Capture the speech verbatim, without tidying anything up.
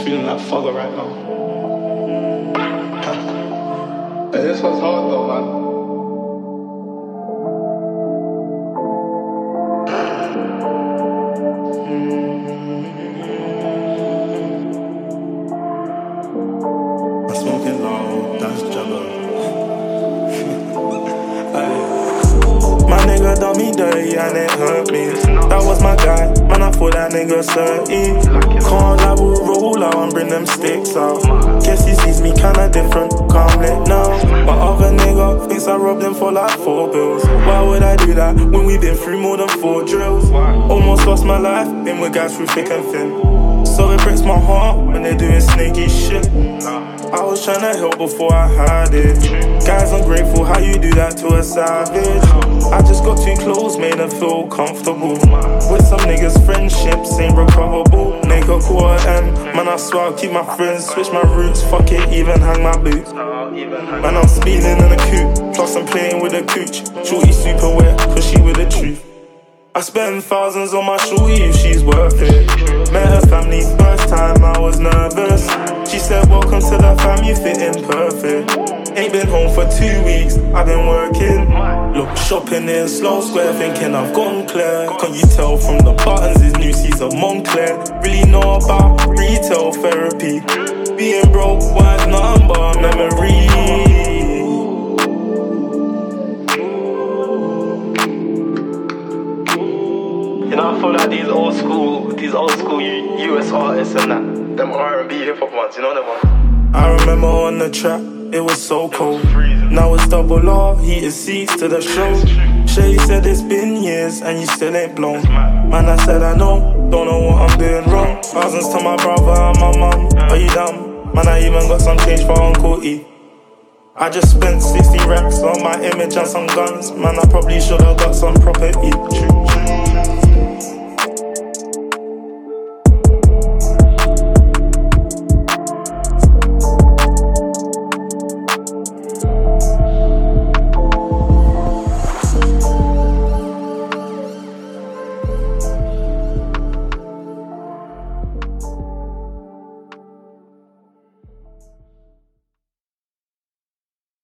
feeling like Fogger right now. Hey, this was hard though, man. I'm smoking low, that's Jabba. My nigga done me dirty and it hurt me. That was my guy, man, I thought that nigga thirty. Can't lie, we'll roll out and bring them sticks out. Guess he sees me kinda different, can't lit now. My other nigga thinks I robbed him for like four bills. Why would I do that when we been through more than four drills? Almost lost my life, been with guys through thick and thin. So it breaks my heart when they're doing snaky shit. I was tryna help before I had it. Guys, ungrateful how you do that to a savage. I just got too close, made them feel comfortable. With some niggas, friendships ain't recoverable. Make a quarter M, man, I swear I'll keep my friends. Switch my routes, fuck it, even hang my boots. Man, I'm speeding in a coupe, plus I'm playing with a cooch. Shorty super wet, cause she with the truth. I spend thousands on my shorty if she's worth it. Met her family first time, I was nervous. She said, welcome to the fam, you fit in perfect. Ain't been home for two weeks, I've been working. Look, shopping in Slow Square, thinking I've gone clear. Can you tell from the buttons, his new seats are Montclair. Really know about retail therapy. Being broke was nothing but a memory. You know, I feel like these old school, these old school U S artists and that, them R and B hip hop ones, you know them ones? I remember on the track, it was so cold. Now it's double R, heated seats to the show. Shay said it's been years and you still ain't blown. Man, I said I know, don't know what I'm doing wrong. Thousands to my brother and my mum, are you dumb? Man, I even got some change for Uncle E. I just spent sixty racks on my image and some guns. Man, I probably should've got some property.